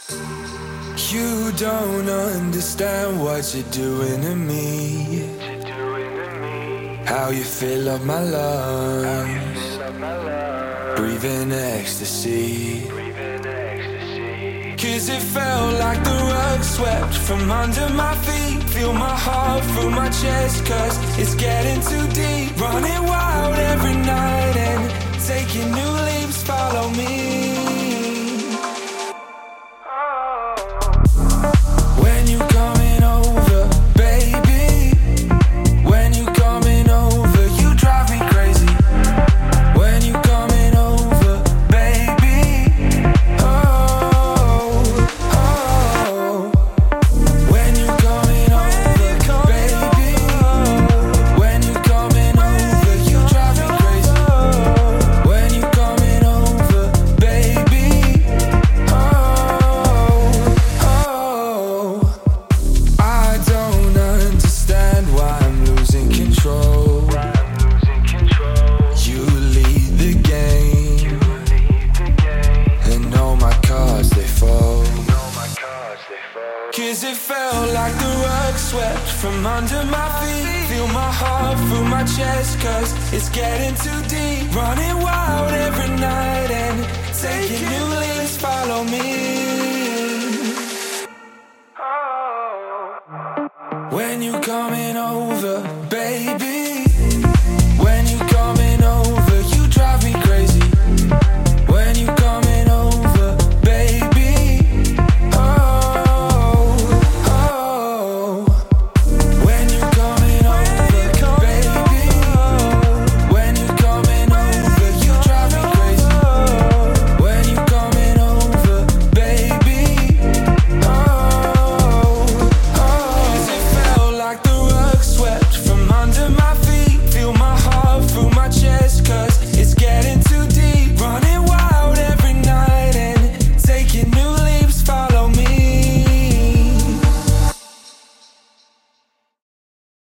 You don't understand what you're doing to me. How you fill up my lungs, breathing ecstasy. 'Cause it felt like the rug swept from under my feet. Feel my heart through my chest, 'cause it's getting too deep. Running wild every night and taking new leaps, follow me. When you coming over, baby? When you coming over, you drive me crazy. When you coming over, baby? Oh, oh. When you coming over, baby? When you coming over, you drive me crazy. When you coming over, baby? Oh, oh. I don't understand why I'm losing control. You lead the game, and all my cards they fold. 'Cause it felt like the rug swept from under my feet. Feel my heart through my chest, 'cause it's getting too deep. Running wild every night and taking new leaps, follow me. When you coming